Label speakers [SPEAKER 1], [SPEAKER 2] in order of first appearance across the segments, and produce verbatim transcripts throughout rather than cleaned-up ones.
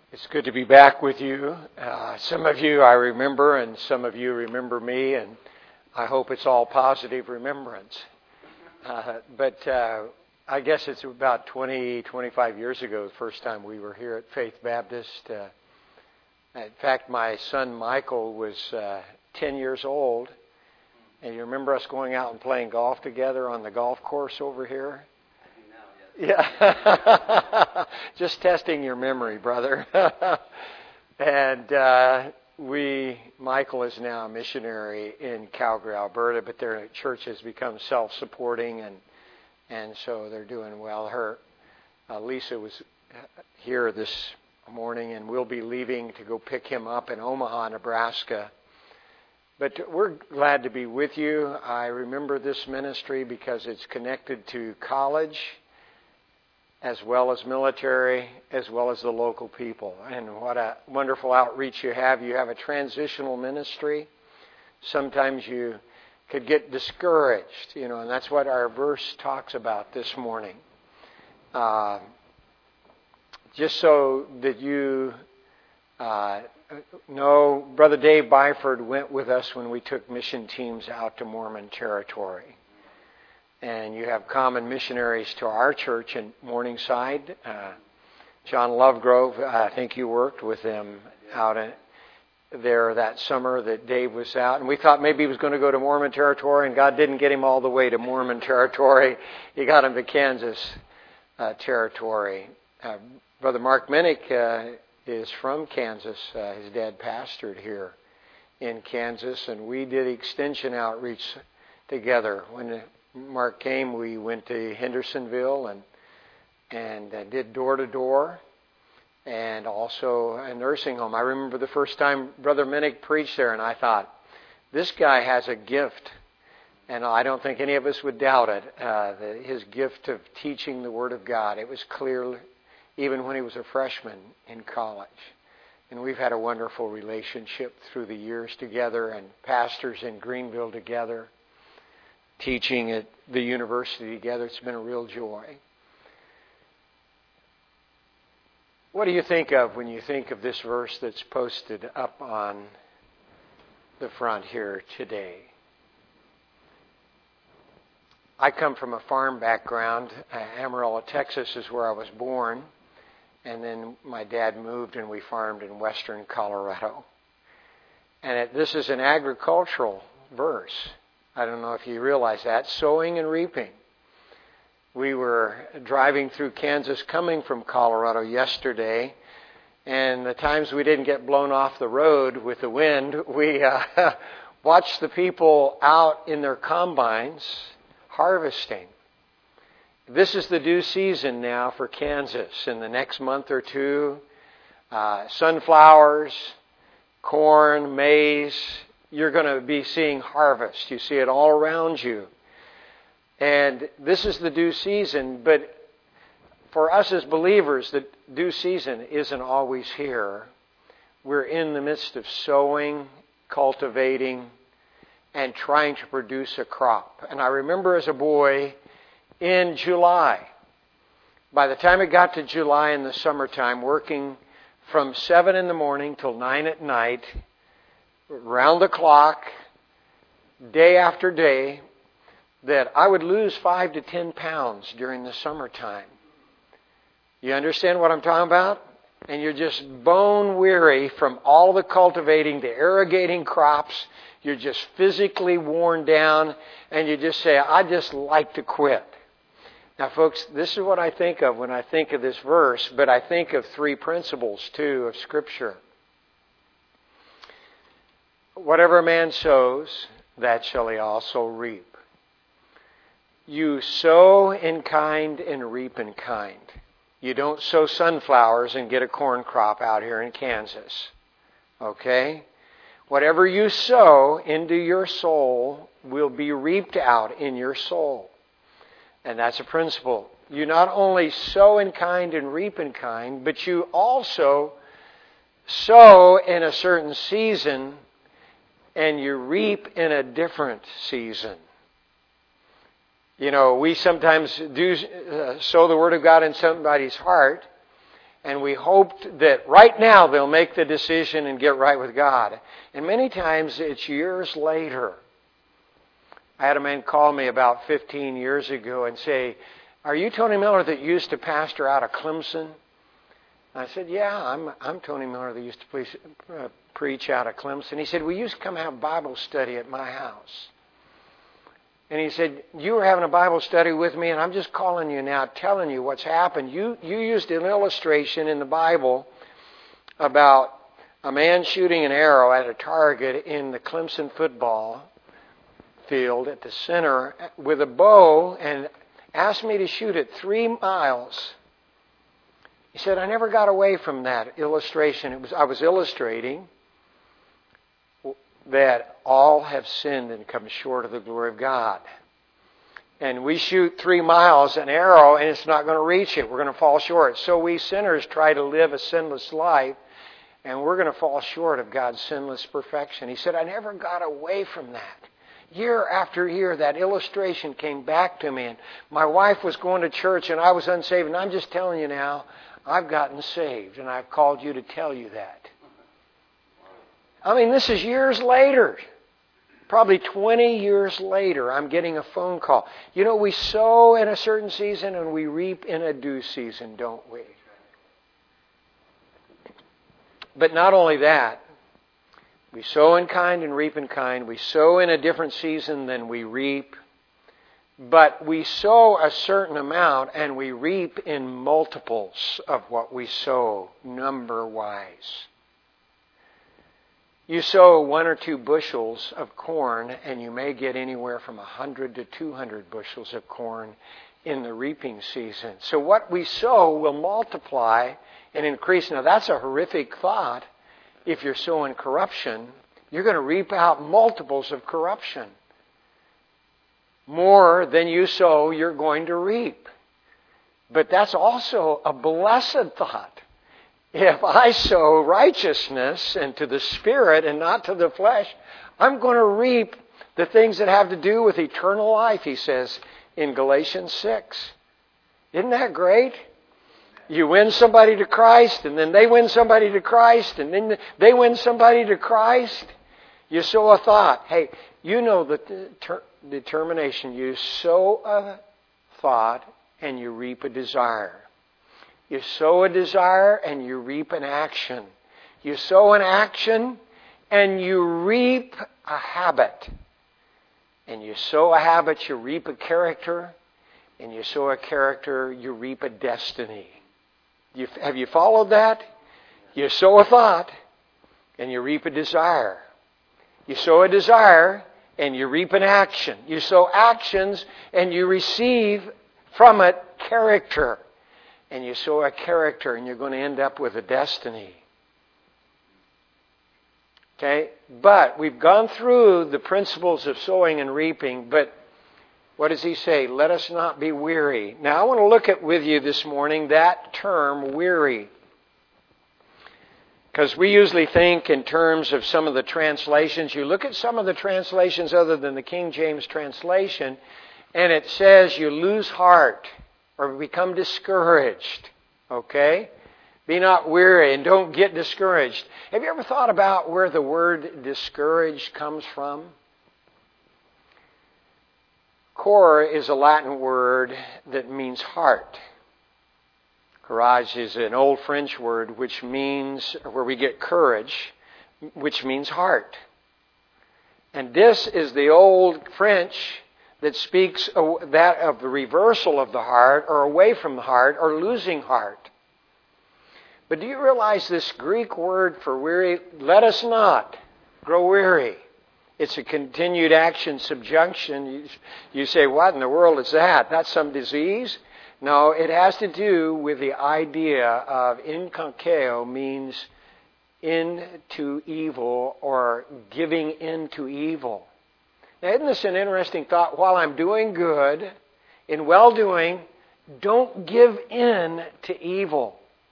[SPEAKER 1] It's good to be back with you. Uh, some of you I remember, and some of you remember me, and I hope it's all positive remembrance. Uh, but uh, I guess it's about twenty, twenty-five years ago, the first time we were here at Faith Baptist. Uh, in fact, my son Michael was uh, ten years old, and you remember us going out and playing golf together on the golf course over here? Yeah, just testing your memory, brother. and uh, we, Michael is now a missionary in Calgary, Alberta, but their church has become self-supporting, and and so they're doing well. Her uh, Lisa was here this morning, and we'll be leaving to go pick him up in Omaha, Nebraska. But we're glad to be with you. I remember this ministry because it's connected to college, as well as military, as well as the local people. And what a wonderful outreach you have. You have a transitional ministry. Sometimes you could get discouraged, you know, and that's what our verse talks about this morning. Uh, just so that you uh, know, Brother Dave Byford went with us when we took mission teams out to Mormon territory. And you have common missionaries to our church in Morningside. Uh, John Lovegrove, I think you worked with them out in, there that summer that Dave was out. And we thought maybe he was going to go to Mormon territory, and God didn't get him all the way to Mormon territory. He got him to Kansas uh, territory. Uh, Brother Mark Minnick uh, is from Kansas. Uh, his dad pastored here in Kansas, and we did extension outreach together. When Mark came, we went to Hendersonville and and uh, did door-to-door and also a nursing home. I remember the first time Brother Minnick preached there, and I thought, this guy has a gift, and I don't think any of us would doubt it, uh, the, his gift of teaching the Word of God. It was clear even when he was a freshman in college. And we've had a wonderful relationship through the years together, and pastors in Greenville together, teaching at the university together. It's been a real joy. What do you think of when you think of this verse that's posted up on the front here today? I come from a farm background. Uh, Amarillo, Texas is where I was born. And then my dad moved and we farmed in western Colorado. And it, this is an agricultural verse. I don't know if you realize that. Sowing and reaping. We were driving through Kansas coming from Colorado yesterday, and the times we didn't get blown off the road with the wind, we uh, watched the people out in their combines harvesting. This is the due season now for Kansas. In the next month or two, uh, sunflowers, corn, maize, you're going to be seeing harvest. You see it all around you. And this is the due season, but for us as believers, the due season isn't always here. We're in the midst of sowing, cultivating, and trying to produce a crop. And I remember as a boy in July, by the time it got to July in the summertime, working from seven in the morning till nine at night, round the clock, day after day, that I would lose five to ten pounds during the summertime. You understand what I'm talking about? And you're just bone weary from all the cultivating, the irrigating crops. You're just physically worn down, and you just say, I just like to quit. Now, folks, this is what I think of when I think of this verse, but I think of three principles, too, of Scripture. Whatever a man sows, that shall he also reap. You sow in kind and reap in kind. You don't sow sunflowers and get a corn crop out here in Kansas. Okay? Whatever you sow into your soul will be reaped out in your soul. And that's a principle. You not only sow in kind and reap in kind, but you also sow in a certain season and you reap in a different season. You know, we sometimes do uh, sow the Word of God in somebody's heart, And we hoped that right now they'll make the decision and get right with God. And many times it's years later. I had a man call me about fifteen years ago and say, "Are you Tony Miller that used to pastor out of Clemson?" I said, "Yeah, I'm I'm Tony Miller that used to preach, uh, preach out of Clemson." He said, "We used to come have Bible study at my house." And he said, "You were having a Bible study with me, and I'm just calling you now, telling you what's happened. You you used an illustration in the Bible about a man shooting an arrow at a target in the Clemson football field at the center with a bow and asked me to shoot it three miles. He said, "I never got away from that illustration. It was I was illustrating that all have sinned and come short of the glory of God. And we shoot three miles an arrow and it's not going to reach it. We're going to fall short. So we sinners try to live a sinless life and we're going to fall short of God's sinless perfection." He said, "I never got away from that. Year after year, that illustration came back to me. And my wife was going to church and I was unsaved. And I'm just telling you now, I've gotten saved. And I've called you to tell you that." I mean, this is years later. Probably twenty years later, I'm getting a phone call. You know, we sow in a certain season and we reap in a due season, don't we? But not only that. We sow in kind and reap in kind. We sow in a different season than we reap. But we sow a certain amount and we reap in multiples of what we sow, number-wise. You sow one or two bushels of corn and you may get anywhere from one hundred to two hundred bushels of corn in the reaping season. So what we sow will multiply and increase. Now that's a horrific thought. If you're sowing corruption, you're going to reap out multiples of corruption. More than you sow, you're going to reap. But that's also a blessed thought. If I sow righteousness and to the Spirit and not to the flesh, I'm going to reap the things that have to do with eternal life, he says in Galatians six. Isn't that great? You win somebody to Christ, and then they win somebody to Christ, and then they win somebody to Christ. You sow a thought. Hey, you know the ter- determination. You sow a thought, and you reap a desire. You sow a desire, and you reap an action. You sow an action, and you reap a habit. And you sow a habit, you reap a character. And you sow a character, you reap a destiny. You, have you followed that? You sow a thought and you reap a desire. You sow a desire and you reap an action. You sow actions and you receive from it character. And you sow a character and you're going to end up with a destiny. Okay? But we've gone through the principles of sowing and reaping, but what does he say? Let us not be weary. Now I want to look at with you this morning that term, weary. Because we usually think in terms of some of the translations. You look at some of the translations other than the King James translation, and it says you lose heart or become discouraged. Okay? Be not weary and don't get discouraged. Have you ever thought about where the word discouraged comes from? Cor is a Latin word that means heart. Courage is an old French word which means, where we get courage, which means heart. And this is the old French that speaks that of the reversal of the heart or away from the heart or losing heart. But do you realize this Greek word for weary, let us not grow weary. It's a continued action subjunction. You, you say, what in the world is that? That's some disease? No, it has to do with the idea of inkankeo means into evil or giving into evil. Now, isn't this an interesting thought? While I'm doing good, in well-doing, don't give in to evil.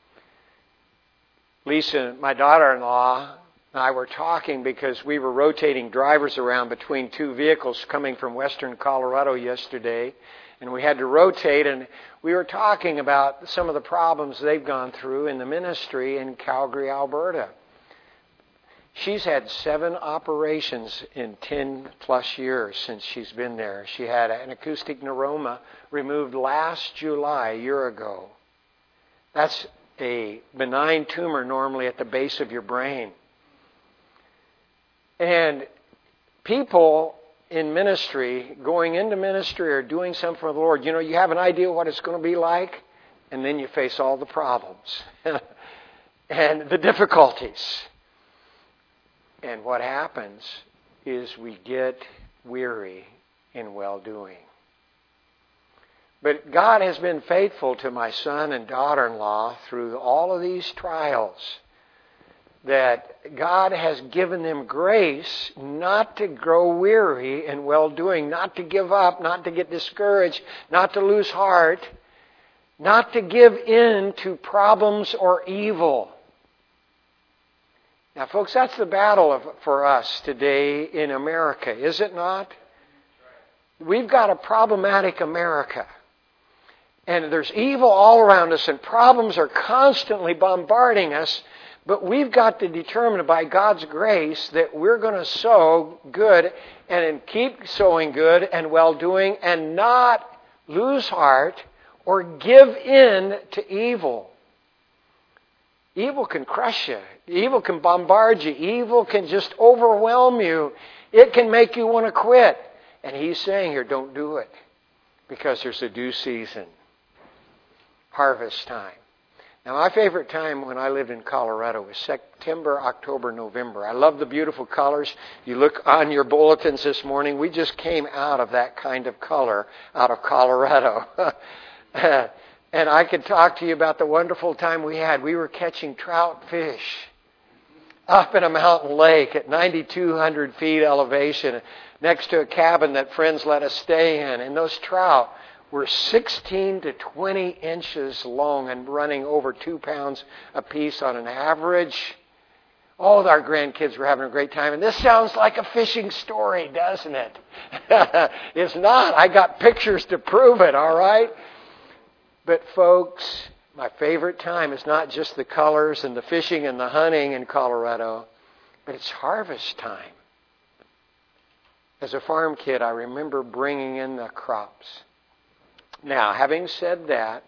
[SPEAKER 1] Lisa, my daughter-in-law, and I were talking because we were rotating drivers around between two vehicles coming from western Colorado yesterday. and we had to rotate, and we were talking about some of the problems they've gone through in the ministry in Calgary, Alberta. She's had seven operations in ten plus years since she's been there. She had an acoustic neuroma removed last July, a year ago. That's a benign tumor normally at the base of your brain. And people in ministry, going into ministry or doing something for the Lord, you know, you have an idea what it's going to be like, and then you face all the problems and the difficulties. And what happens is we get weary in well-doing. But God has been faithful to my son and daughter-in-law through all of these trials, that God has given them grace not to grow weary in well-doing, not to give up, not to get discouraged, not to lose heart, not to give in to problems or evil. Now, folks, that's the battle of, for us today in America, is it not? We've got a problematic America. And there's evil all around us, and problems are constantly bombarding us. But we've got to determine by God's grace that we're going to sow good and keep sowing good and well-doing and not lose heart or give in to evil. Evil can crush you. Evil can bombard you. Evil can just overwhelm you. It can make you want to quit. And he's saying here, don't do it, because there's a due season. Harvest time. Now, my favorite time when I lived in Colorado was September, October, November. I love the beautiful colors. You look on your bulletins this morning, we just came out of that kind of color out of Colorado. And I could talk to you about the wonderful time we had. We were catching trout fish up in a mountain lake at ninety-two hundred feet elevation next to a cabin that friends let us stay in. And those trout were sixteen to twenty inches long and running over two pounds a piece on an average. All our grandkids were having a great time. And this sounds like a fishing story, doesn't it? It's not. I got pictures to prove it, all right? But folks, my favorite time is not just the colors and the fishing and the hunting in Colorado, but it's harvest time. As a farm kid, I remember bringing in the crops. Now, having said that,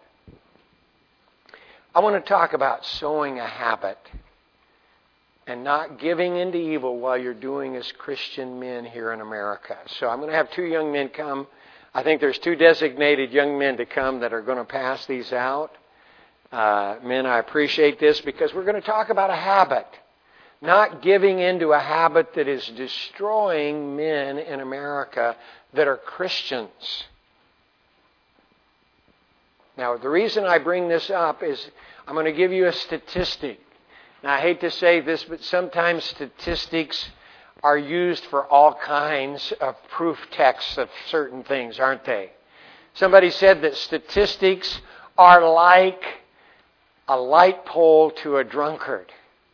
[SPEAKER 1] I want to talk about sowing a habit and not giving into evil while you're doing as Christian men here in America. So I'm going to have two young men come. I think there's two designated young men to come that are going to pass these out. Uh, men, I appreciate this because we're going to talk about a habit. Not giving into a habit that is destroying men in America that are Christians. Now, the reason I bring this up is I'm going to give you a statistic. Now, I hate to say this, but sometimes statistics are used for all kinds of proof texts of certain things, aren't they? Somebody said that statistics are like a light pole to a drunkard.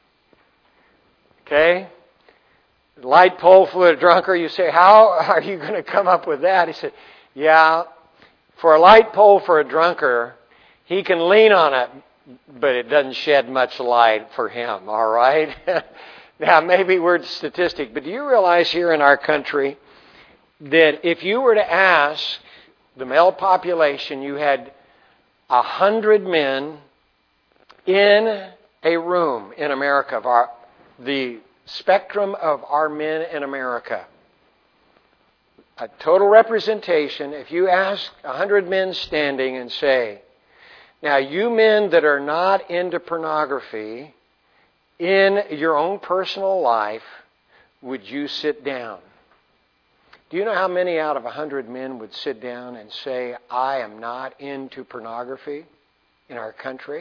[SPEAKER 1] Okay? Light pole for a drunkard. You say, how are you going to come up with that? He said, yeah, for a light pole for a drunkard, he can lean on it, but it doesn't shed much light for him, all right? Now, maybe we're statistic, but do you realize here in our country that if you were to ask the male population, you had a hundred men in a room in America, of our, the spectrum of our men in America, a total representation, if you ask a hundred men standing and say, now you men that are not into pornography, in your own personal life, would you sit down? Do you know how many out of a hundred men would sit down and say, I am not into pornography in our country?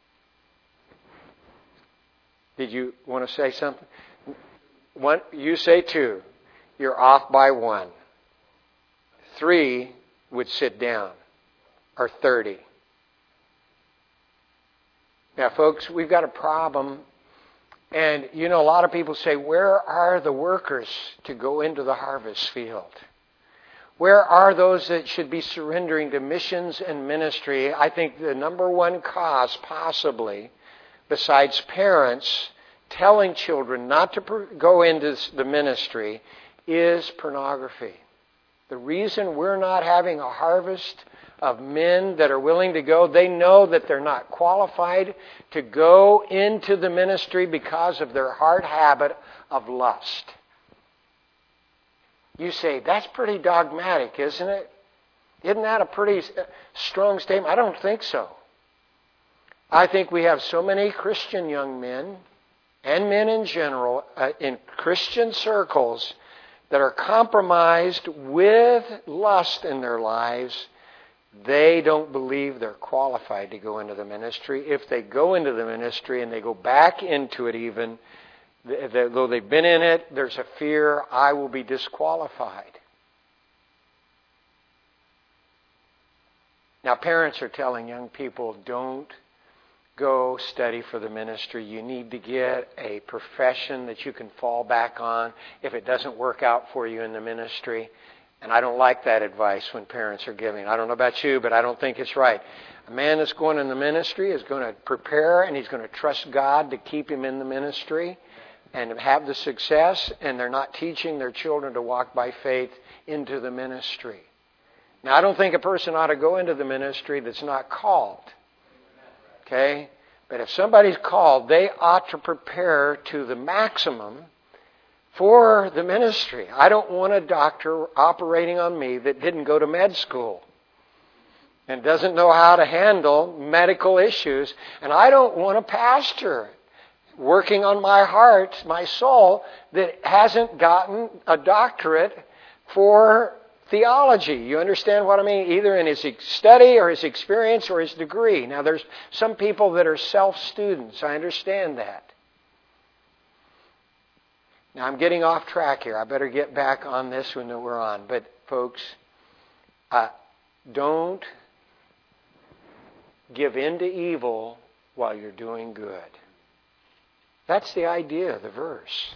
[SPEAKER 1] Did you want to say something? One, you say two. You're off by one. Three would sit down, or thirty. Now, folks, we've got a problem. And, you know, a lot of people say, where are the workers to go into the harvest field? Where are those that should be surrendering to missions and ministry? I think the number one cause, possibly, besides parents telling children not to go into the ministry, is pornography. The reason we're not having a harvest of men that are willing to go, they know that they're not qualified to go into the ministry because of their hard habit of lust. You say, that's pretty dogmatic, isn't it? Isn't that a pretty strong statement? I don't think so. I think we have so many Christian young men and men in general uh, in Christian circles that are compromised with lust in their lives. They don't believe they're qualified to go into the ministry. If they go into the ministry and they go back into it even, though they've been in it, there's a fear, I will be disqualified. Now, parents are telling young people, don't go study for the ministry. You need to get a profession that you can fall back on if it doesn't work out for you in the ministry. And I don't like that advice when parents are giving. I don't know about you, but I don't think it's right. A man that's going in the ministry is going to prepare, and he's going to trust God to keep him in the ministry and have the success, and they're not teaching their children to walk by faith into the ministry. Now, I don't think a person ought to go into the ministry that's not called. Okay? But if somebody's called, they ought to prepare to the maximum for the ministry. I don't want a doctor operating on me that didn't go to med school and doesn't know how to handle medical issues. And I don't want a pastor working on my heart, my soul, that hasn't gotten a doctorate for theology. You understand what I mean? Either in his study or his experience or his degree. Now, there's some people that are self-students. I understand that. Now, I'm getting off track here. I better get back on this one that we're on. But, folks, uh, don't give in to evil while you're doing good. That's the idea of the verse.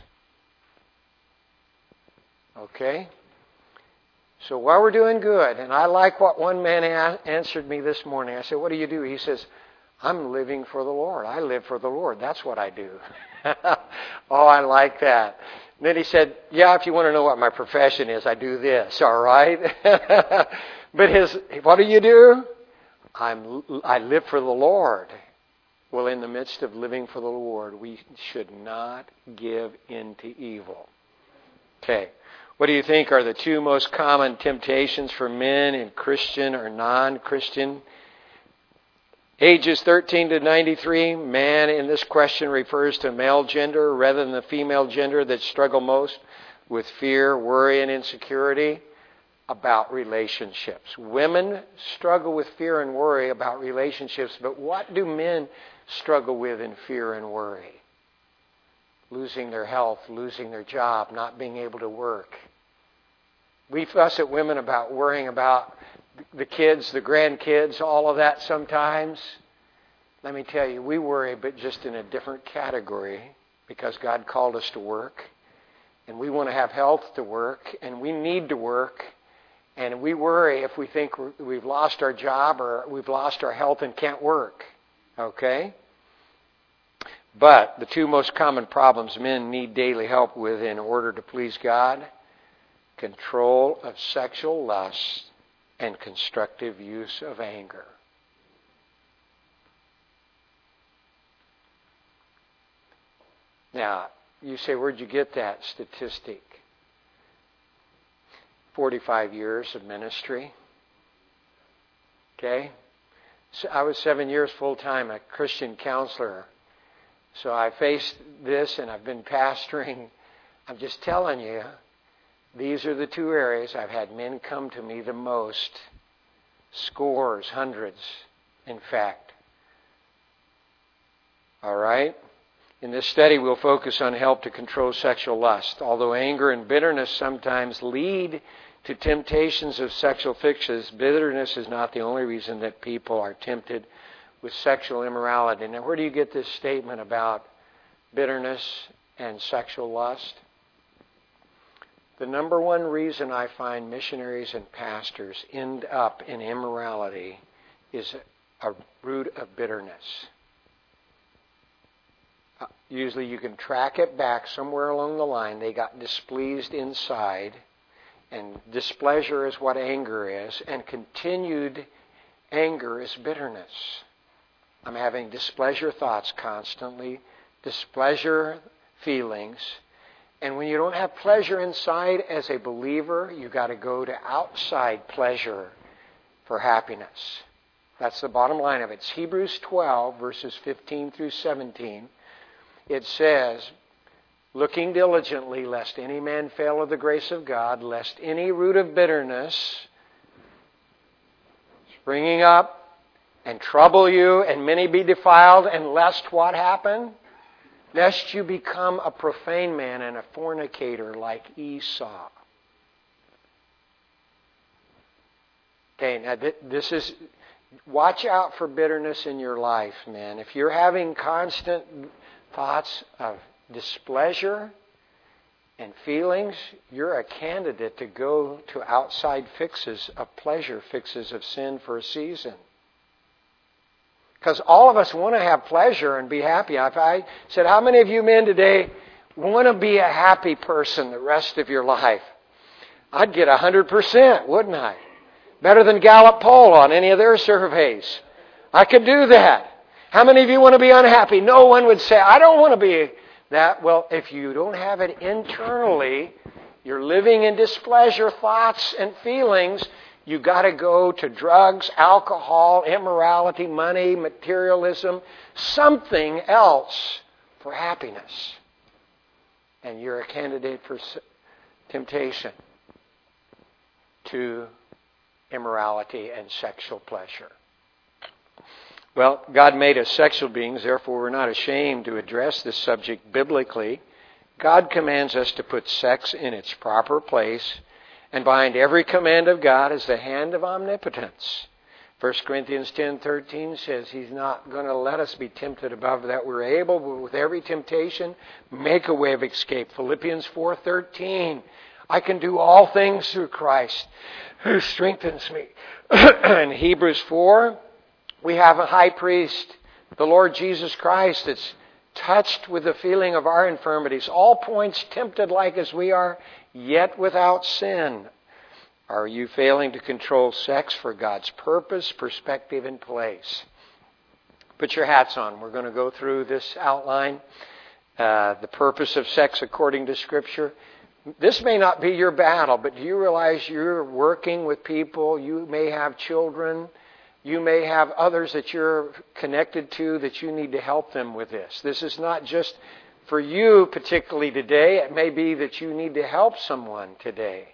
[SPEAKER 1] Okay? So while we're doing good, and I like what one man a- answered me this morning. I said, what do you do? He says, I'm living for the Lord. I live for the Lord. That's what I do. Oh, I like that. And then he said, yeah, if you want to know what my profession is, I do this, all right? But his, what do you do? I'm, I live for the Lord. Well, in the midst of living for the Lord, we should not give in to evil. Okay. What do you think are the two most common temptations for men in Christian or non-Christian? Ages thirteen to ninety-three, man in this question refers to male gender rather than the female gender that struggle most with fear, worry, and insecurity about relationships. Women struggle with fear and worry about relationships, but what do men struggle with in fear and worry? Losing their health, losing their job, not being able to work. We fuss at women about worrying about the kids, the grandkids, all of that sometimes. Let me tell you, we worry, but just in a different category because God called us to work. And we want to have health to work, and we need to work. And we worry if we think we've lost our job or we've lost our health and can't work. Okay? But the two most common problems men need daily help with in order to please God: control of sexual lust and constructive use of anger. Now, you say, where'd you get that statistic? forty-five years of ministry. Okay? So I was seven years full-time a Christian counselor. So I faced this, and I've been pastoring. I'm just telling you, these are the two areas I've had men come to me the most. Scores, hundreds, in fact. All right? In this study, we'll focus on help to control sexual lust. Although anger and bitterness sometimes lead to temptations of sexual fixes, bitterness is not the only reason that people are tempted with sexual immorality. Now, where do you get this statement about bitterness and sexual lust? The number one reason I find missionaries and pastors end up in immorality is a root of bitterness. Uh, usually you can track it back somewhere along the line. They got displeased inside, and displeasure is what anger is, and continued anger is bitterness. I'm having displeasure thoughts constantly, displeasure feelings. And when you don't have pleasure inside as a believer, you've got to go to outside pleasure for happiness. That's the bottom line of it. It's Hebrews twelve, verses fifteen through seventeen. It says, looking diligently, lest any man fail of the grace of God, lest any root of bitterness springing up and trouble you, and many be defiled, and lest what happen? Lest you become a profane man and a fornicator like Esau. Okay, now this is, watch out for bitterness in your life, man. If you're having constant thoughts of displeasure and feelings, you're a candidate to go to outside fixes of pleasure, fixes of sin for a season. Because all of us want to have pleasure and be happy. If I said, how many of you men today want to be a happy person the rest of your life? I'd get one hundred percent, wouldn't I? Better than Gallup poll on any of their surveys. I could do that. How many of you want to be unhappy? No one would say, I don't want to be that. Well, if you don't have it internally, you're living in displeasure, thoughts, and feelings. You got to go to drugs, alcohol, immorality, money, materialism, something else for happiness. And you're a candidate for temptation to immorality and sexual pleasure. Well, God made us sexual beings, therefore we're not ashamed to address this subject biblically. God commands us to put sex in its proper place, and behind every command of God is the hand of omnipotence. First Corinthians ten thirteen says He's not going to let us be tempted above that we're able, but with every temptation, make a way of escape. Philippians four thirteen, I can do all things through Christ who strengthens me. In Hebrews four, we have a high priest, the Lord Jesus Christ, that's touched with the feeling of our infirmities, all points tempted like as we are, yet without sin. Are you failing to control sex for God's purpose, perspective, and place? Put your hats on. We're going to go through this outline. Uh, the purpose of sex according to Scripture. This may not be your battle, but do you realize you're working with people? You may have children. You may have others that you're connected to that you need to help them with this. This is not just for you particularly today. It may be that you need to help someone today.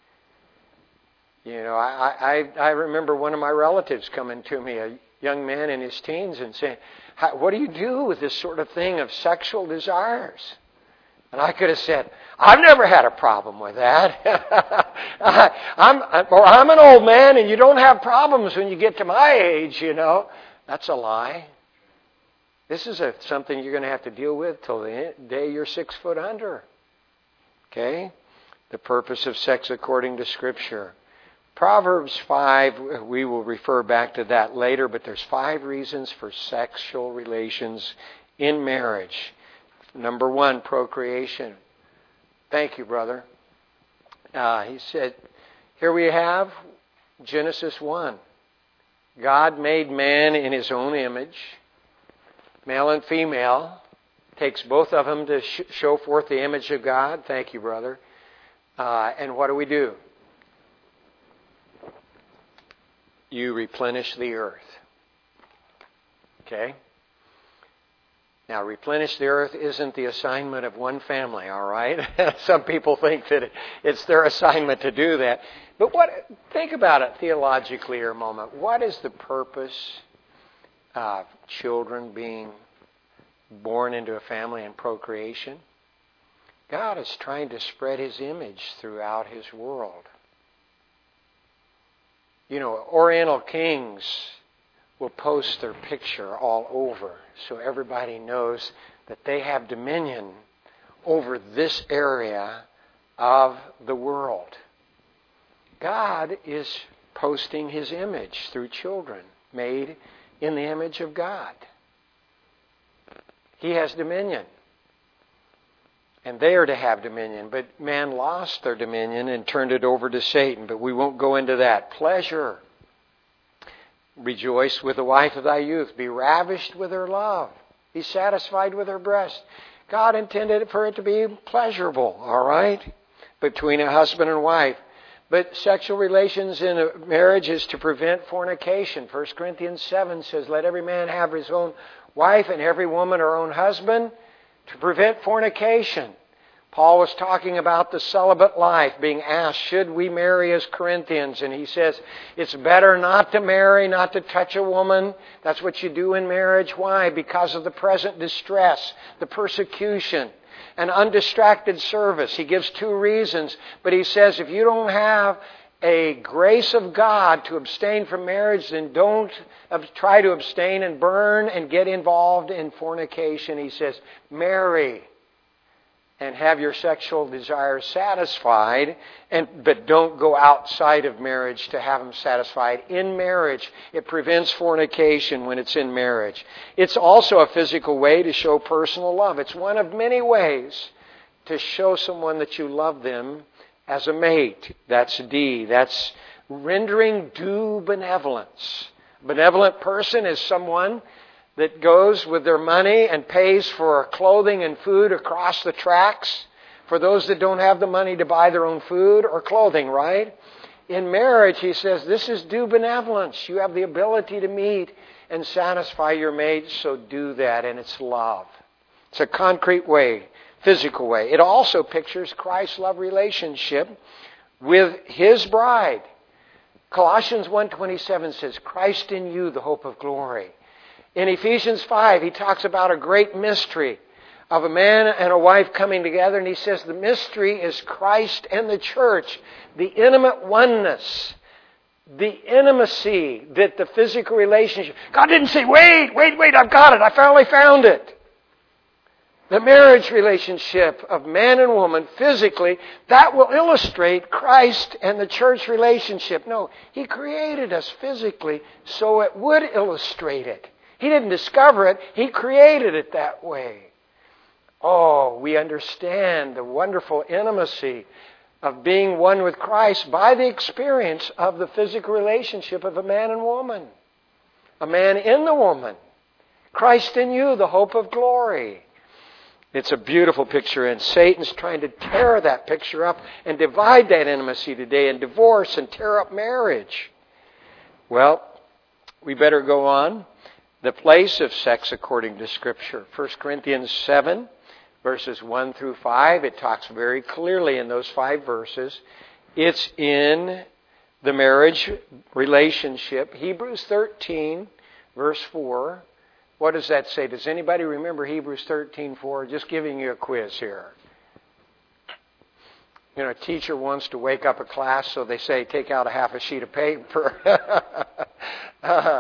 [SPEAKER 1] You know, I, I, I remember one of my relatives coming to me, a young man in his teens, and saying, what do you do with this sort of thing of sexual desires? And I could have said, I've never had a problem with that. I, I'm, or I'm an old man and you don't have problems when you get to my age, you know. That's a lie. This is a, something you're going to have to deal with till the day you're six foot under. Okay? The purpose of sex according to Scripture. Proverbs five, we will refer back to that later, but there's five reasons for sexual relations in marriage. Number one, procreation. Thank you, brother. Uh, he said, here we have Genesis one. God made man in His own image, male and female. Takes both of them to sh- show forth the image of God. Thank you, brother. Uh, and what do we do? You replenish the earth. Okay? Now, replenish the earth isn't the assignment of one family, all right? Some people think that it's their assignment to do that. But what? Think about it theologically for a moment. What is the purpose of children being born into a family and procreation? God is trying to spread His image throughout His world. You know, Oriental kings will post their picture all over so everybody knows that they have dominion over this area of the world. God is posting His image through children made in the image of God. He has dominion. And they are to have dominion. But man lost their dominion and turned it over to Satan. But we won't go into that. Pleasure. Rejoice with the wife of thy youth. Be ravished with her love. Be satisfied with her breast. God intended for it to be pleasurable, all right, between a husband and wife. But sexual relations in a marriage is to prevent fornication. First Corinthians seven says, let every man have his own wife and every woman her own husband, to prevent fornication. Paul was talking about the celibate life, being asked, should we marry as Corinthians? And he says, it's better not to marry, not to touch a woman. That's what you do in marriage. Why? Because of the present distress, the persecution, and undistracted service. He gives two reasons, but he says, if you don't have a grace of God to abstain from marriage, then don't try to abstain and burn and get involved in fornication. He says, marry and have your sexual desires satisfied, and but don't go outside of marriage to have them satisfied. In marriage, it prevents fornication when it's in marriage. It's also a physical way to show personal love. It's one of many ways to show someone that you love them as a mate. That's D. That's rendering due benevolence. A benevolent person is someone that goes with their money and pays for clothing and food across the tracks for those that don't have the money to buy their own food or clothing, right? In marriage, he says, this is due benevolence. You have the ability to meet and satisfy your mate, so do that, and it's love. It's a concrete way, physical way. It also pictures Christ's love relationship with His bride. Colossians one twenty-seven says, Christ in you, the hope of glory. In Ephesians five, he talks about a great mystery of a man and a wife coming together. And he says the mystery is Christ and the church. The intimate oneness. The intimacy that the physical relationship. God didn't say, wait, wait, wait, I've got it. I finally found it. The marriage relationship of man and woman physically, that will illustrate Christ and the church relationship. No, He created us physically so it would illustrate it. He didn't discover it. He created it that way. Oh, we understand the wonderful intimacy of being one with Christ by the experience of the physical relationship of a man and woman. A man in the woman. Christ in you, the hope of glory. It's a beautiful picture, and Satan's trying to tear that picture up and divide that intimacy today and divorce and tear up marriage. Well, we better go on. The place of sex according to Scripture. First Corinthians seven, verses one through five. It talks very clearly in those five verses. It's in the marriage relationship. Hebrews thirteen, verse four. What does that say? Does anybody remember Hebrews thirteen four? Just giving you a quiz here. You know, a teacher wants to wake up a class, so they say, take out a half a sheet of paper. uh,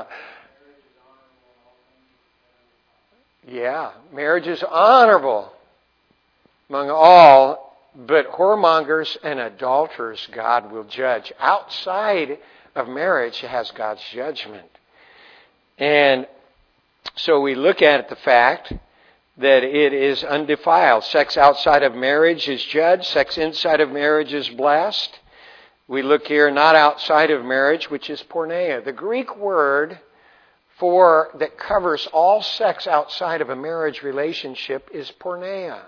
[SPEAKER 1] Yeah, marriage is honorable among all, but whoremongers and adulterers God will judge. Outside of marriage has God's judgment. And so we look at the fact that it is undefiled. Sex outside of marriage is judged. Sex inside of marriage is blessed. We look here not outside of marriage, which is porneia. The Greek word for that covers all sex outside of a marriage relationship is porneia.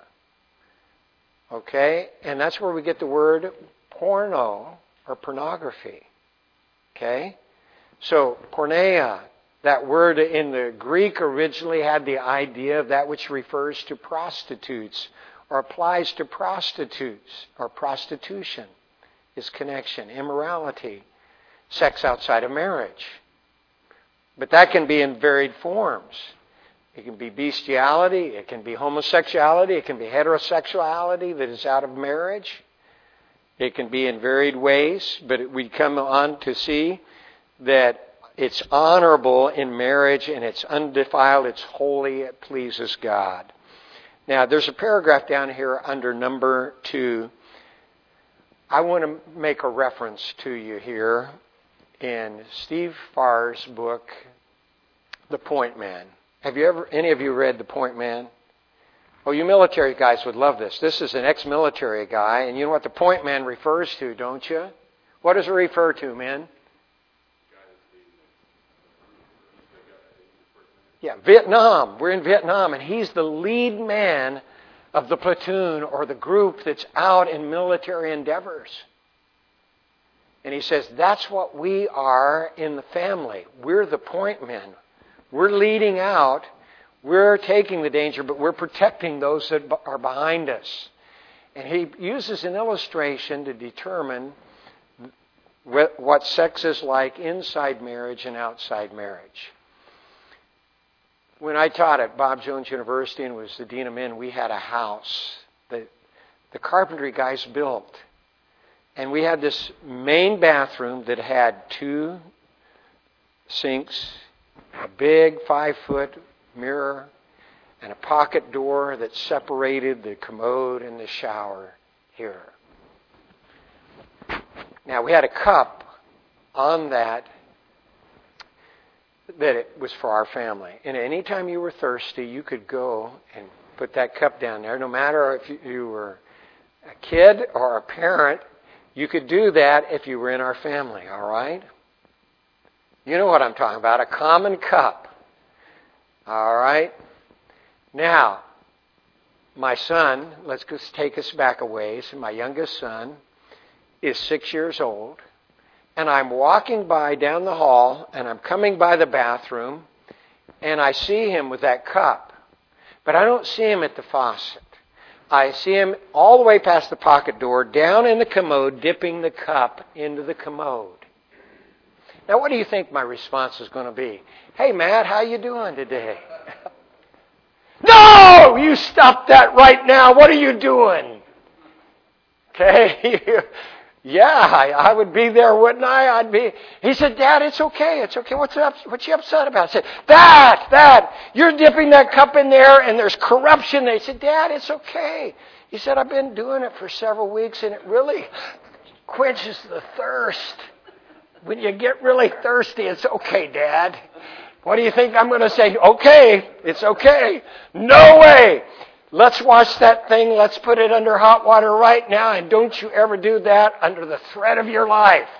[SPEAKER 1] Okay? And that's where we get the word porno or pornography. Okay? So, porneia, that word in the Greek originally had the idea of that which refers to prostitutes or applies to prostitutes or prostitution is connection, immorality, sex outside of marriage. But that can be in varied forms. It can be bestiality, it can be homosexuality, it can be heterosexuality that is out of marriage. It can be in varied ways, but we come on to see that it's honorable in marriage and it's undefiled, it's holy, it pleases God. Now, there's a paragraph down here under number two I want to make a reference to you here in Steve Farr's book, The Point Man. Have you ever, any of you read The Point Man? Oh, you military guys would love this. This is an ex-military guy, and you know what the Point Man refers to, don't you? What does it refer to, men? Yeah, Vietnam. We're in Vietnam, and he's the lead man of the platoon or the group that's out in military endeavors. And he says, that's what we are in the family. We're the point men. We're leading out. We're taking the danger, but we're protecting those that are behind us. And he uses an illustration to determine what sex is like inside marriage and outside marriage. When I taught at Bob Jones University and was the dean of men, we had a house that the carpentry guys built. And we had this main bathroom that had two sinks, a big five-foot mirror, and a pocket door that separated the commode and the shower here. Now, we had a cup on that that it was for our family. And anytime you were thirsty, you could go and put that cup down there. No matter if you were a kid or a parent, you could do that if you were in our family, all right? You know what I'm talking about, a common cup. All right? Now, my son, let's just take us back a ways. My youngest son is six years old. And I'm walking by down the hall, and I'm coming by the bathroom, and I see him with that cup. But I don't see him at the faucet. I see him all the way past the pocket door, down in the commode, dipping the cup into the commode. Now, what do you think my response is going to be? Hey, Matt, how you doing today? No! You stop that right now. What are you doing? Okay? Yeah, I, I would be there, wouldn't I? I'd be. He said, Dad, it's okay. It's okay. What's up? What you upset about? I said, that, that. You're dipping that cup in there and there's corruption. They said, Dad, it's okay. He said, I've been doing it for several weeks and it really quenches the thirst. When you get really thirsty, it's okay, Dad. What do you think I'm going to say? Okay, it's okay. No way. Let's wash that thing. Let's put it under hot water right now. And don't you ever do that under the threat of your life.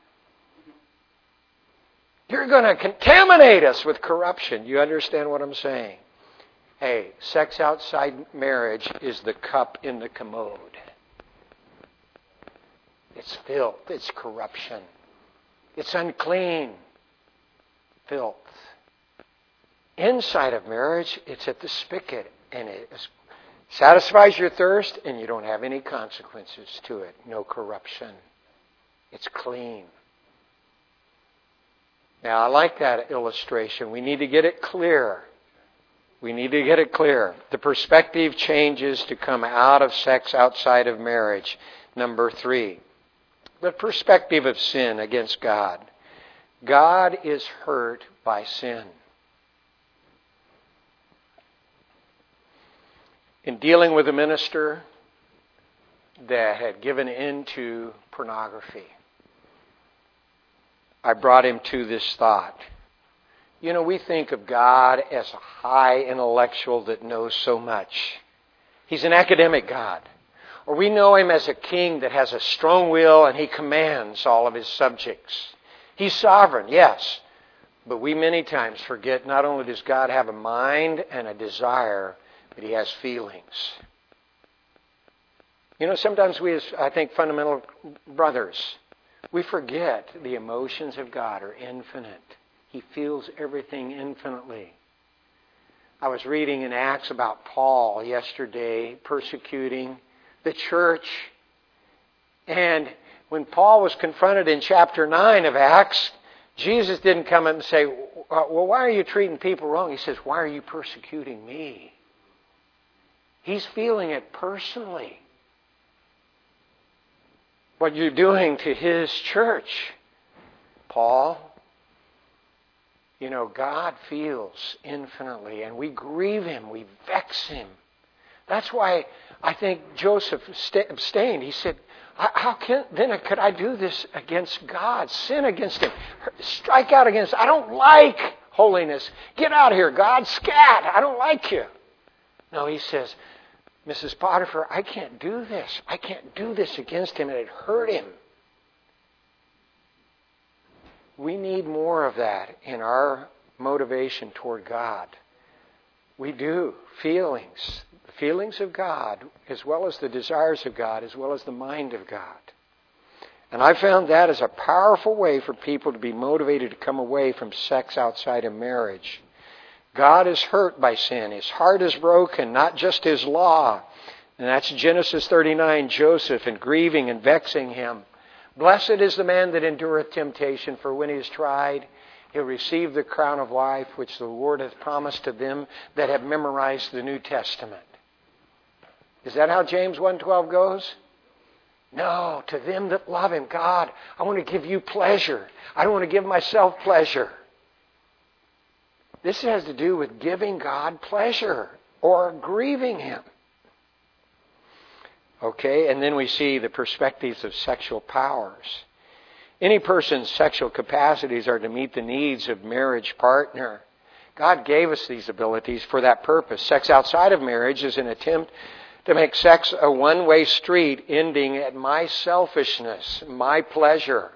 [SPEAKER 1] You're going to contaminate us with corruption. You understand what I'm saying? Hey, sex outside marriage is the cup in the commode. It's filth. It's corruption. It's unclean. Filth. Inside of marriage, it's at the spigot. And it is satisfies your thirst, and you don't have any consequences to it. No corruption. It's clean. Now, I like that illustration. We need to get it clear. We need to get it clear. The perspective changes to come out of sex outside of marriage. Number three, the perspective of sin against God. God is hurt by sin. In dealing with a minister that had given in to pornography, I brought him to this thought. You know, we think of God as a high intellectual that knows so much. He's an academic God. Or we know him as a king that has a strong will and he commands all of his subjects. He's sovereign, yes. But we many times forget not only does God have a mind and a desire, but he has feelings. You know, sometimes we as, I think, fundamental brothers, we forget the emotions of God are infinite. He feels everything infinitely. I was reading in Acts about Paul yesterday persecuting the church. And when Paul was confronted in chapter nine of Acts, Jesus didn't come and say, well, why are you treating people wrong? He says, why are you persecuting me? He's feeling it personally. What you're doing to his church, Paul. You know, God feels infinitely, and we grieve him, we vex him. That's why I think Joseph abstained. He said, how can, then could I do this against God? Sin against Him. Strike out against, I don't like holiness. Get out of here, God. Scat. I don't like you. No, he says, Missus Potiphar, I can't do this. I can't do this against him, and it hurt him. We need more of that in our motivation toward God. We do. Feelings. The feelings of God, as well as the desires of God, as well as the mind of God. And I found that as a powerful way for people to be motivated to come away from sex outside of marriage. God is hurt by sin. His heart is broken, not just His law. And that's Genesis thirty-nine, Joseph, and grieving and vexing him. Blessed is the man that endureth temptation, for when he is tried, he'll receive the crown of life, which the Lord hath promised to them that have memorized the New Testament. Is that how James one twelve goes? No, to them that love Him. God, I want to give you pleasure. I don't want to give myself pleasure. This has to do with giving God pleasure or grieving Him. Okay, and then we see the perspectives of sexual powers. Any person's sexual capacities are to meet the needs of marriage partner. God gave us these abilities for that purpose. Sex outside of marriage is an attempt to make sex a one-way street ending at my selfishness, my pleasure.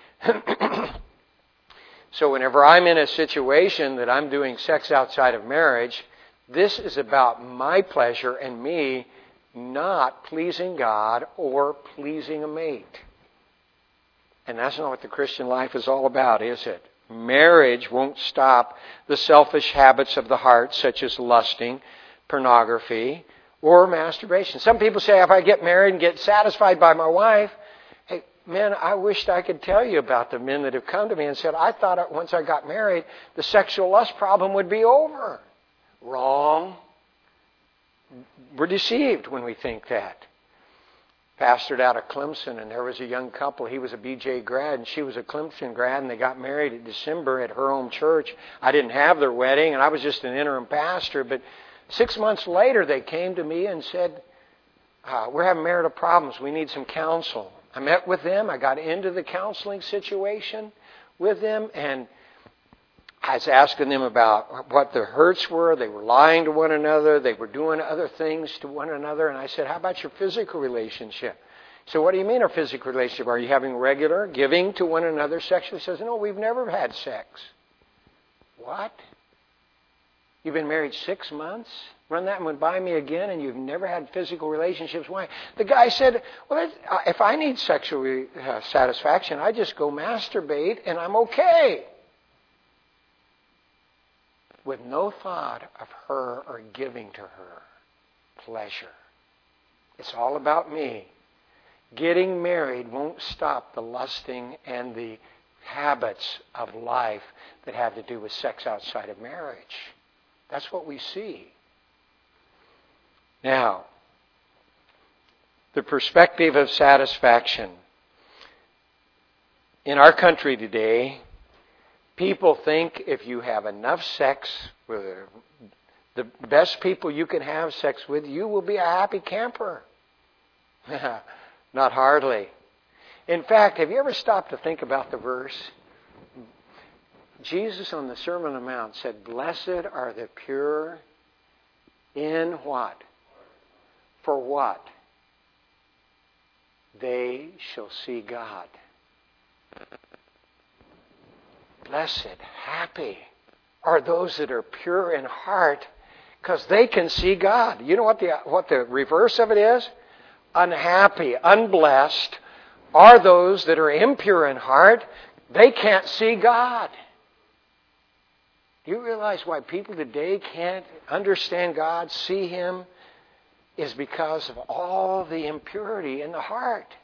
[SPEAKER 1] So whenever I'm in a situation that I'm doing sex outside of marriage, this is about my pleasure and me not pleasing God or pleasing a mate. And that's not what the Christian life is all about, is it? Marriage won't stop the selfish habits of the heart, such as lusting, pornography, or masturbation. Some people say, if I get married and get satisfied by my wife, hey, man, I wished I could tell you about the men that have come to me and said, I thought once I got married, the sexual lust problem would be over. Wrong. We're deceived when we think that. Pastored out of Clemson, and there was a young couple. He was a B J grad, and she was a Clemson grad, and they got married in December at her home church. I didn't have their wedding, and I was just an interim pastor, but six months later, they came to me and said, uh, we're having marital problems. We need some counsel. I met with them. I got into the counseling situation with them, and I was asking them about what the hurts were. They were lying to one another. They were doing other things to one another. And I said, how about your physical relationship? So what do you mean our physical relationship? Are you having regular giving to one another sexually? He says, no, we've never had sex. What? You've been married six months? Run that one by me again, and you've never had physical relationships? Why? The guy said, well, if I need sexual satisfaction, I just go masturbate, and I'm okay. With no thought of her or giving to her pleasure. It's all about me. Getting married won't stop the lusting and the habits of life that have to do with sex outside of marriage. That's what we see. Now, the perspective of satisfaction. In our country today, people think if you have enough sex with the best people you can have sex with, you will be a happy camper. Not hardly. In fact, have you ever stopped to think about the verse? Jesus on the Sermon on the Mount said, blessed are the pure in what? For what? They shall see God. Blessed, happy are those that are pure in heart, because they can see God. You know what the what the reverse of it is? Unhappy, unblessed are those that are impure in heart. They can't see God. Do you realize why people today can't understand God, see Him, is because of all the impurity in the heart.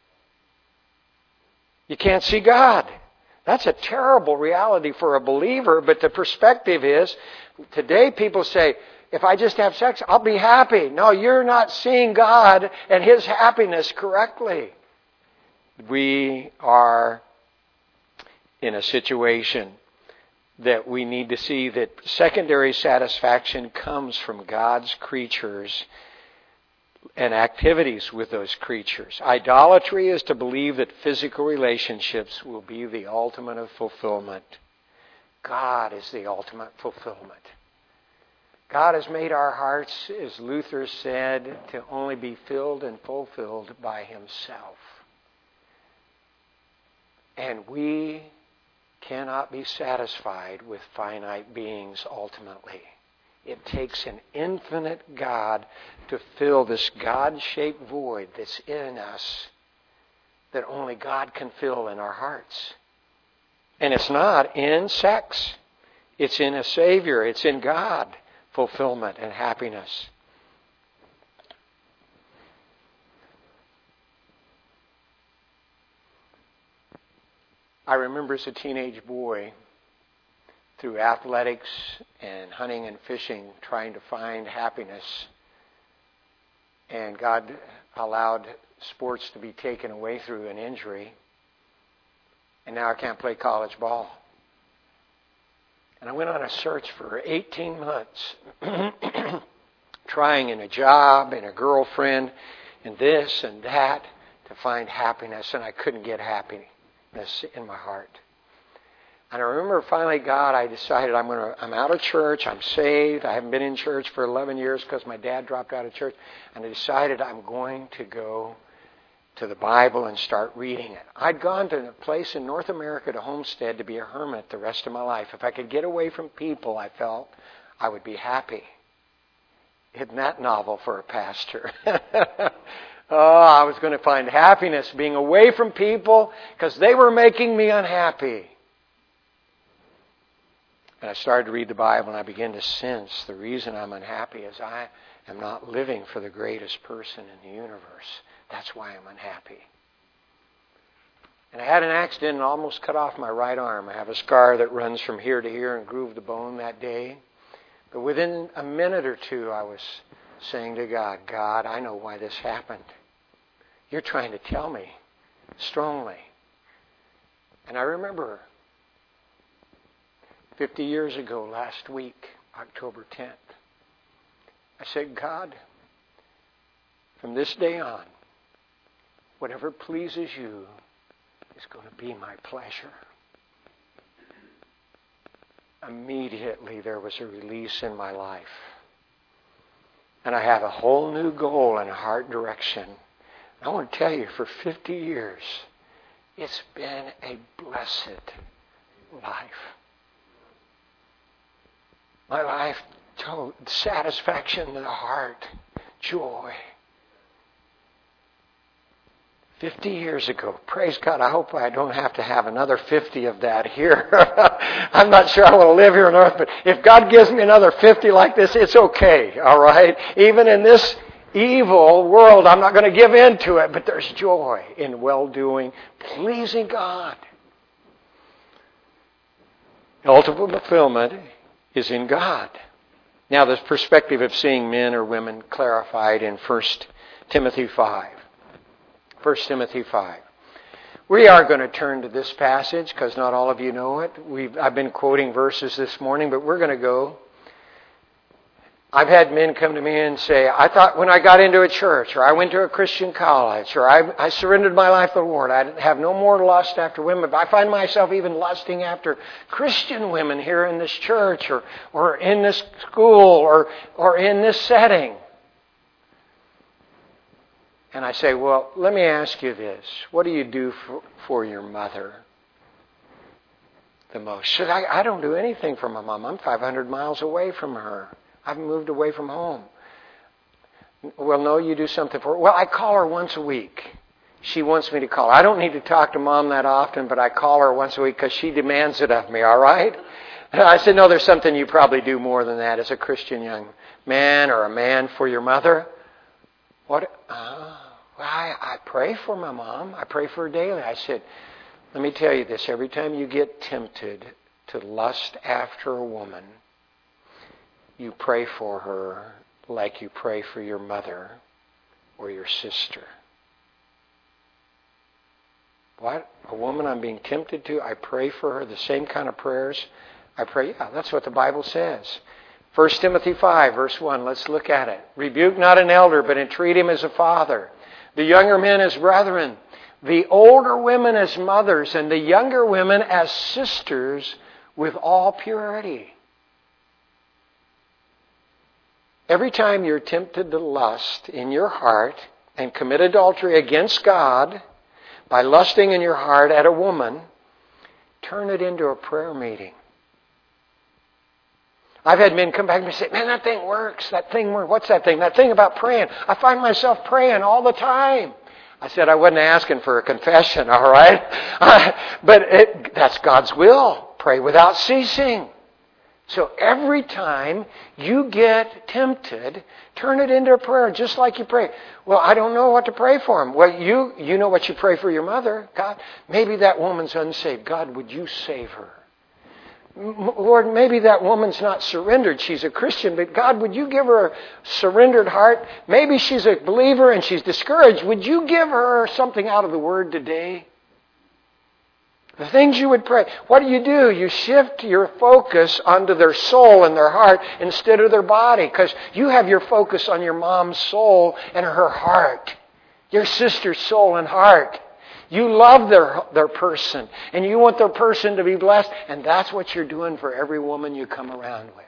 [SPEAKER 1] You can't see God. That's a terrible reality for a believer, but the perspective is, today people say, if I just have sex, I'll be happy. No, you're not seeing God and His happiness correctly. We are in a situation that we need to see that secondary satisfaction comes from God's creatures and activities with those creatures. Idolatry is to believe that physical relationships will be the ultimate of fulfillment. God is the ultimate fulfillment. God has made our hearts, as Luther said, to only be filled and fulfilled by Himself. And we cannot be satisfied with finite beings ultimately. It takes an infinite God to fill this God-shaped void that's in us that only God can fill in our hearts. And it's not in sex. It's in a Savior. It's in God. Fulfillment and happiness. I remember as a teenage boy, through athletics and hunting and fishing, trying to find happiness. And God allowed sports to be taken away through an injury. And now I can't play college ball. And I went on a search for eighteen months, trying in a job, and a girlfriend, and this and that, to find happiness. And I couldn't get happiness in my heart. And I remember finally, God, I decided I'm going to, I'm out of church, I'm saved, I haven't been in church for eleven years because my dad dropped out of church, and I decided I'm going to go to the Bible and start reading it. I'd gone to a place in North America to homestead to be a hermit the rest of my life. If I could get away from people, I felt I would be happy. Isn't that novel for a pastor? Oh, I was going to find happiness being away from people because they were making me unhappy. And I started to read the Bible, and I began to sense the reason I'm unhappy is I am not living for the greatest person in the universe. That's why I'm unhappy. And I had an accident and almost cut off my right arm. I have a scar that runs from here to here and grooved the bone that day. But within a minute or two, I was saying to God, God, I know why this happened. You're trying to tell me strongly. And I remember fifty years ago, last week, October tenth, I said, God, from this day on, whatever pleases you is going to be my pleasure. Immediately there was a release in my life. And I have a whole new goal and heart direction. I want to tell you, for fifty years, it's been a blessed life. My life, told satisfaction to the heart, joy. Fifty years ago, praise God, I hope I don't have to have another fifty of that here. I'm not sure I want to live here on earth, but if God gives me another fifty like this, it's okay, all right? Even in this evil world, I'm not going to give in to it, but there's joy in well-doing, pleasing God. Ultimate fulfillment is in God. Now, the perspective of seeing men or women clarified in First Timothy five. First Timothy five. We are going to turn to this passage because not all of you know it. We've, I've been quoting verses this morning, but we're going to go. I've had men come to me and say, I thought when I got into a church, or I went to a Christian college, or I, I surrendered my life to the Lord, I have no more lust after women, but I find myself even lusting after Christian women here in this church, or, or in this school, or, or in this setting. And I say, well, let me ask you this. What do you do for, for your mother the most? Should I, I don't do anything for my mom. I'm five hundred miles away from her. I've moved away from home. Well, no, you do something for her. Well, I call her once a week. She wants me to call her. I don't need to talk to Mom that often, but I call her once a week because she demands it of me, all right? And I said, no, there's something you probably do more than that as a Christian young man or a man for your mother. What? Uh, well, I, I pray for my mom. I pray for her daily. I said, let me tell you this. Every time you get tempted to lust after a woman, you pray for her like you pray for your mother or your sister. What? A woman I'm being tempted to, I pray for her, the same kind of prayers I pray. Yeah, that's what the Bible says. First Timothy five, verse one. Let's look at it. Rebuke not an elder, but entreat him as a father. The younger men as brethren. The older women as mothers, and the younger women as sisters with all purity. Every time you're tempted to lust in your heart and commit adultery against God by lusting in your heart at a woman, turn it into a prayer meeting. I've had men come back and say, man, that thing works. That thing works. What's that thing? That thing about praying. I find myself praying all the time. I said I wasn't asking for a confession, all right? But it, that's God's will. Pray without ceasing. So every time you get tempted, turn it into a prayer, just like you pray. Well, I don't know what to pray for him. Well, you you know what you pray for your mother. God, maybe that woman's unsaved. God, would you save her? Lord, maybe that woman's not surrendered. She's a Christian, but God, would you give her a surrendered heart? Maybe she's a believer and she's discouraged. Would you give her something out of the Word today? The things you would pray. What do you do? You shift your focus onto their soul and their heart instead of their body, because you have your focus on your mom's soul and her heart, your sister's soul and heart. You love their their person, and you want their person to be blessed, and that's what you're doing for every woman you come around with.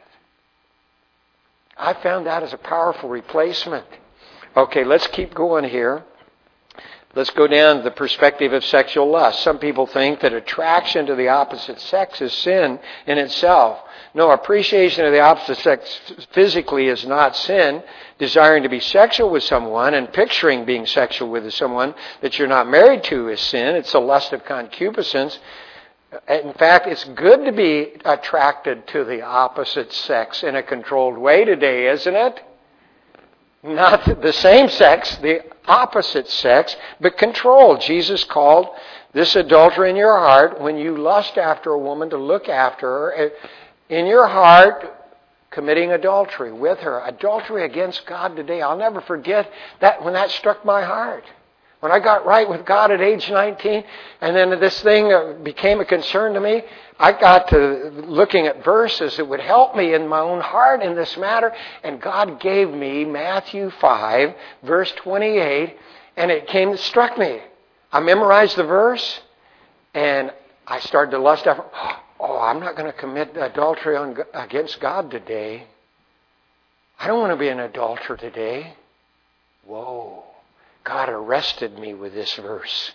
[SPEAKER 1] I found that as a powerful replacement. Okay, let's keep going here. Let's go down to the perspective of sexual lust. Some people think that attraction to the opposite sex is sin in itself. No, appreciation of the opposite sex physically is not sin. Desiring to be sexual with someone and picturing being sexual with someone that you're not married to is sin. It's a lust of concupiscence. In fact, it's good to be attracted to the opposite sex in a controlled way today, isn't it? Not the same sex, the opposite sex, but controlled. Jesus called this adultery in your heart when you lust after a woman to look after her. In your heart, committing adultery with her. Adultery against God today. I'll never forget that when that struck my heart. When I got right with God at age nineteen, and then this thing became a concern to me, I got to looking at verses that would help me in my own heart in this matter, and God gave me Matthew five, verse twenty-eight, and it came, it struck me. I memorized the verse, and I started to lust after, oh, I'm not going to commit adultery on, against God today. I don't want to be an adulterer today. Whoa. God arrested me with this verse.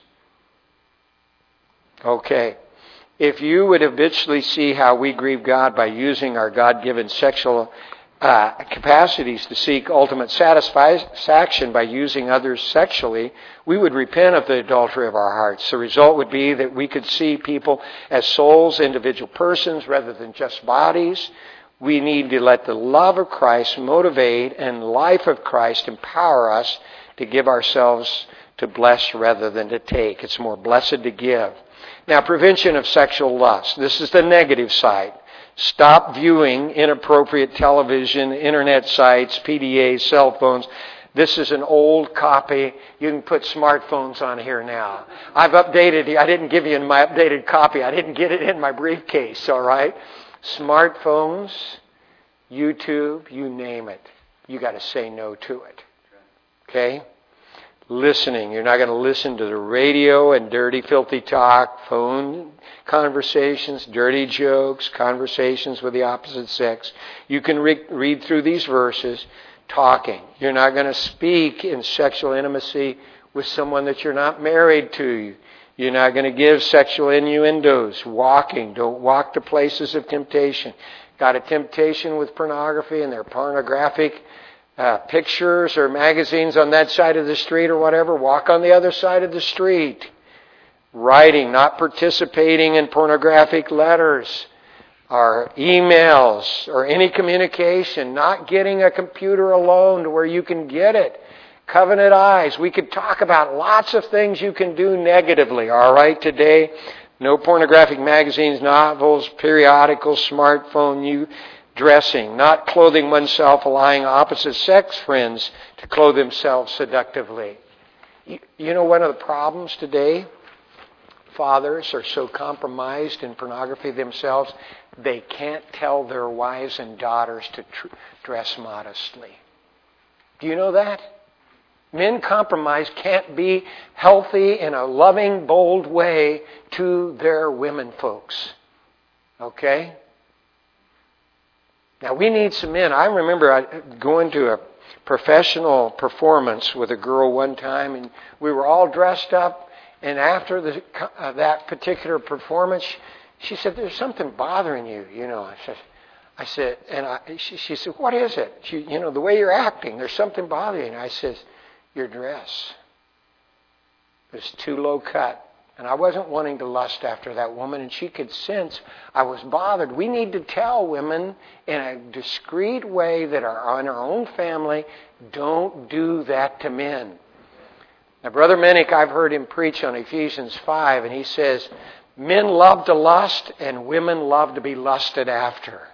[SPEAKER 1] Okay. If you would habitually see how we grieve God by using our God-given sexual uh, capacities to seek ultimate satisfaction by using others sexually, we would repent of the adultery of our hearts. The result would be that we could see people as souls, individual persons, rather than just bodies. We need to let the love of Christ motivate and the life of Christ empower us to give ourselves to bless rather than to take. It's more blessed to give. Now, prevention of sexual lust. This is the negative side. Stop viewing inappropriate television, internet sites, P D As, cell phones. This is an old copy. You can put smartphones on here now. I've updated. I didn't give you my updated copy. I didn't get it in my briefcase, all right? Smartphones, YouTube, you name it. You got to say no to it. Okay? Listening. You're not going to listen to the radio and dirty, filthy talk, phone conversations, dirty jokes, conversations with the opposite sex. You can re- read through these verses talking. You're not going to speak in sexual intimacy with someone that you're not married to. You're not going to give sexual innuendos. Walking. Don't walk to places of temptation. Got a temptation with pornography and their pornographic Uh, pictures or magazines on that side of the street or whatever, walk on the other side of the street. Writing, not participating in pornographic letters or emails or any communication, not getting a computer alone to where you can get it. Covenant eyes. We could talk about lots of things you can do negatively, all right, today. No pornographic magazines, novels, periodicals, smartphone, you dressing, not clothing oneself, allowing opposite sex friends to clothe themselves seductively. You, you know, one of the problems today, fathers are so compromised in pornography themselves, they can't tell their wives and daughters to tr- dress modestly. Do you know that? Men compromise can't be healthy in a loving, bold way to their women folks. Okay? Now we need some men. I remember going to a professional performance with a girl one time, and we were all dressed up, and after the, uh, that particular performance, she said, "There's something bothering you," you know. I said, I said, and I, she, she said, "What is it?" She, you know, the way you're acting, there's something bothering you. I said, "Your dress. It was too low cut." And I wasn't wanting to lust after that woman, and she could sense I was bothered. We need to tell women in a discreet way that are in our own family, don't do that to men. Now, Brother Menick, I've heard him preach on Ephesians five, and he says, men love to lust and women love to be lusted after.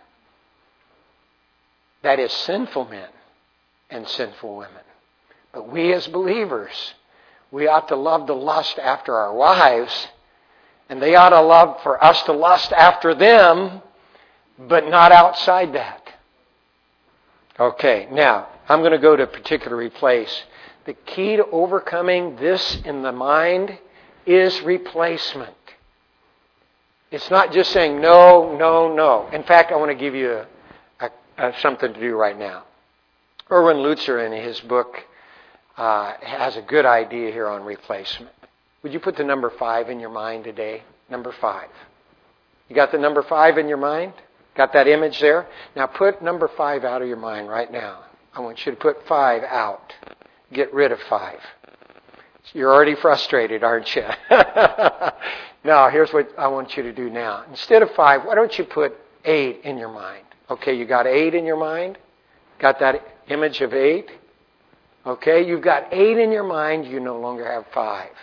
[SPEAKER 1] That is sinful men and sinful women. But we as believers, we ought to love to lust after our wives, and they ought to love for us to lust after them, but not outside that. Okay, now, I'm going to go to a particular place. The key to overcoming this in the mind is replacement. It's not just saying no, no, no. In fact, I want to give you a, a, a, something to do right now. Erwin Lutzer, in his book, Uh, has a good idea here on replacement. Would you put the number five in your mind today? Number five. You got the number five in your mind? Got that image there? Now put number five out of your mind right now. I want you to put five out. Get rid of five. You're already frustrated, aren't you? Now, here's what I want you to do now. Instead of five, why don't you put eight in your mind? Okay, you got eight in your mind? Got that image of eight? Okay, you've got eight in your mind, you no longer have five.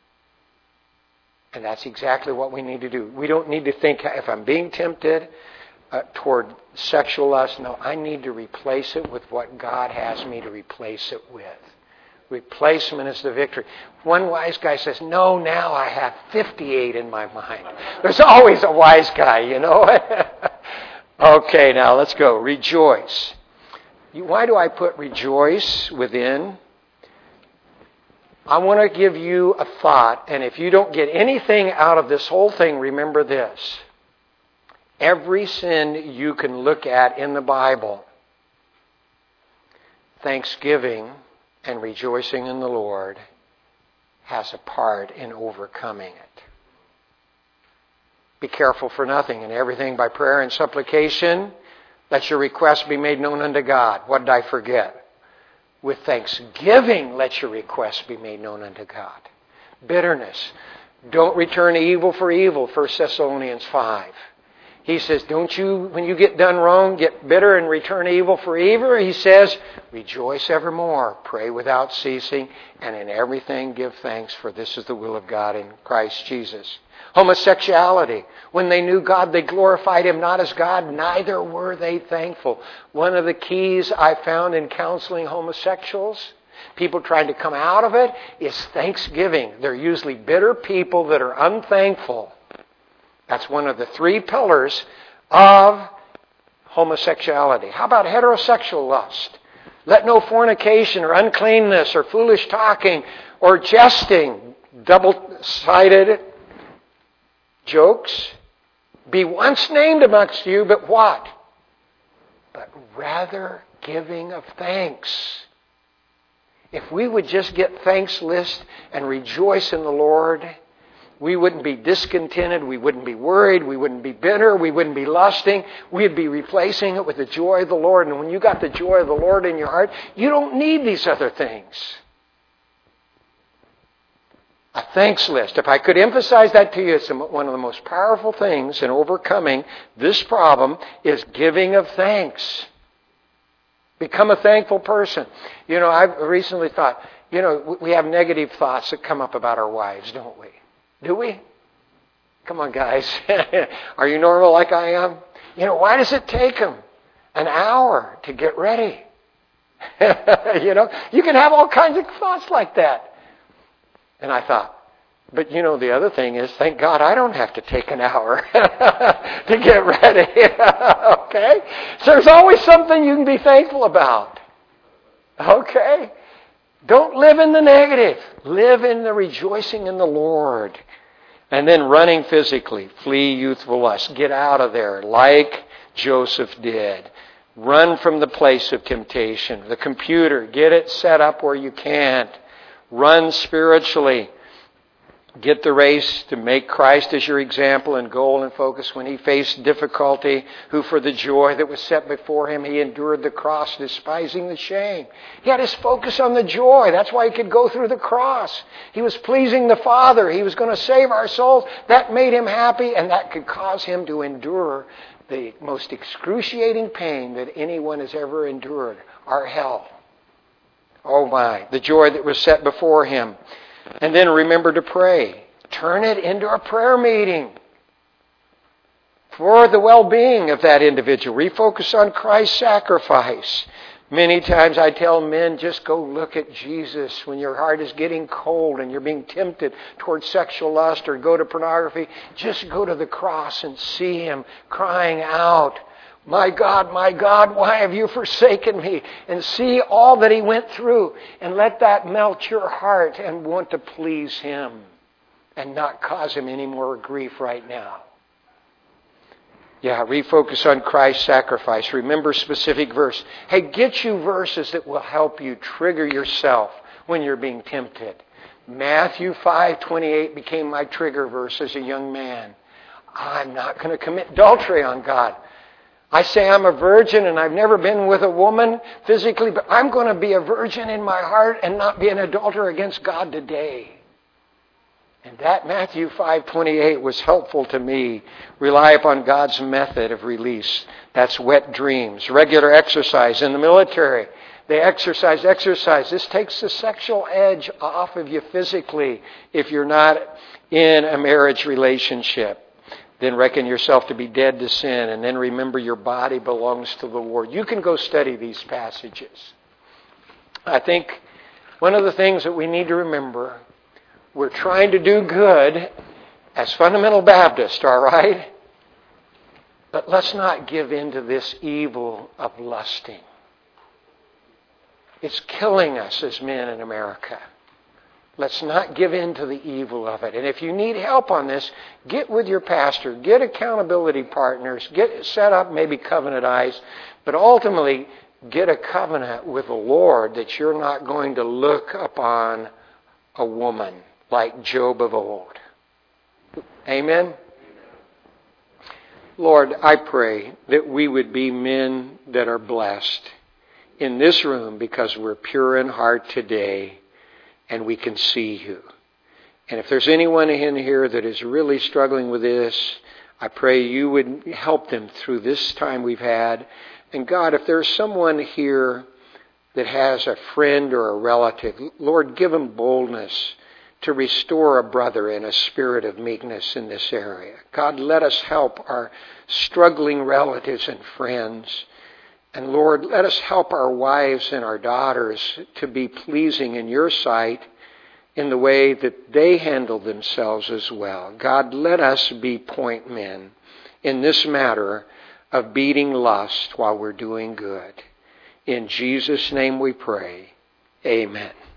[SPEAKER 1] And that's exactly what we need to do. We don't need to think, if I'm being tempted uh, toward sexual lust, no, I need to replace it with what God has me to replace it with. Replacement is the victory. One wise guy says, no, now I have fifty-eight in my mind. There's always a wise guy, you know. Okay, now let's go. Rejoice. Why do I put rejoice within? I want to give you a thought, and if you don't get anything out of this whole thing, remember this. Every sin you can look at in the Bible, thanksgiving and rejoicing in the Lord has a part in overcoming it. Be careful for nothing, and everything by prayer and supplication, let your requests be made known unto God. What did I forget? With thanksgiving, let your requests be made known unto God. Bitterness. Don't return evil for evil, First Thessalonians five. He says, don't you, when you get done wrong, get bitter and return evil for evil. He says, rejoice evermore, pray without ceasing, and in everything give thanks, for this is the will of God in Christ Jesus. Homosexuality. When they knew God, they glorified Him not as God, neither were they thankful. One of the keys I found in counseling homosexuals, people trying to come out of it, is thanksgiving. They're usually bitter people that are unthankful. That's one of the three pillars of homosexuality. How about heterosexual lust? Let no fornication or uncleanness or foolish talking or jesting, double-sided jokes be once named amongst you, but what? But rather giving of thanks. If we would just get thanks list and rejoice in the Lord, we wouldn't be discontented, we wouldn't be worried, we wouldn't be bitter, we wouldn't be lusting. We'd be replacing it with the joy of the Lord. And when you got the joy of the Lord in your heart, you don't need these other things. A thanks list. If I could emphasize that to you, it's one of the most powerful things in overcoming this problem is giving of thanks. Become a thankful person. You know, I've recently thought, you know, we have negative thoughts that come up about our wives, don't we? Do we? Come on, guys. Are you normal like I am? You know, why does it take them an hour to get ready? You know, you can have all kinds of thoughts like that. And I thought, But you know, the other thing is, thank God I don't have to take an hour to get ready. Okay? So there's always something you can be thankful about. Okay? Don't live in the negative. Live in the rejoicing in the Lord. And then running physically. Flee youthful lust. Get out of there like Joseph did. Run from the place of temptation. The computer, get it set up where you can't. Run spiritually. Get the race to make Christ as your example and goal and focus when he faced difficulty, who for the joy that was set before him, he endured the cross, despising the shame. He had his focus on the joy. That's why he could go through the cross. He was pleasing the Father. He was going to save our souls. That made him happy, and that could cause him to endure the most excruciating pain that anyone has ever endured, our hell. Oh my, the joy that was set before him. And then remember to pray. Turn it into a prayer meeting for the well-being of that individual. Refocus on Christ's sacrifice. Many times I tell men, just go look at Jesus when your heart is getting cold and you're being tempted towards sexual lust or go to pornography. Just go to the cross and see him crying out, my God, my God, why have you forsaken me? And see all that he went through. And let that melt your heart and want to please him and not cause him any more grief right now. Yeah, refocus on Christ's sacrifice. Remember specific verse. Hey, get you verses that will help you trigger yourself when you're being tempted. Matthew five twenty-eight became my trigger verse as a young man. I'm not going to commit adultery on God. I say I'm a virgin and I've never been with a woman physically, but I'm going to be a virgin in my heart and not be an adulterer against God today. And that Matthew five twenty-eight was helpful to me. Rely upon God's method of release. That's wet dreams. Regular exercise in the military. They exercise, exercise. This takes the sexual edge off of you physically if you're not in a marriage relationship. Then reckon yourself to be dead to sin, and then remember your body belongs to the Lord. You can go study these passages. I think one of the things that we need to remember, we're trying to do good as fundamental Baptists, all right? But let's not give in to this evil of lusting. It's killing us as men in America. Let's not give in to the evil of it. And if you need help on this, get with your pastor. Get accountability partners. Get set up maybe covenant eyes. But ultimately, get a covenant with the Lord that you're not going to look upon a woman like Job of old. Amen? Lord, I pray that we would be men that are blessed in this room because we're pure in heart today. And we can see you. And if there's anyone in here that is really struggling with this, I pray you would help them through this time we've had. And God, if there's someone here that has a friend or a relative, Lord, give them boldness to restore a brother in a spirit of meekness in this area. God, let us help our struggling relatives and friends. And Lord, let us help our wives and our daughters to be pleasing in your sight in the way that they handle themselves as well. God, let us be point men in this matter of beating lust while we're doing good. In Jesus' name we pray. Amen.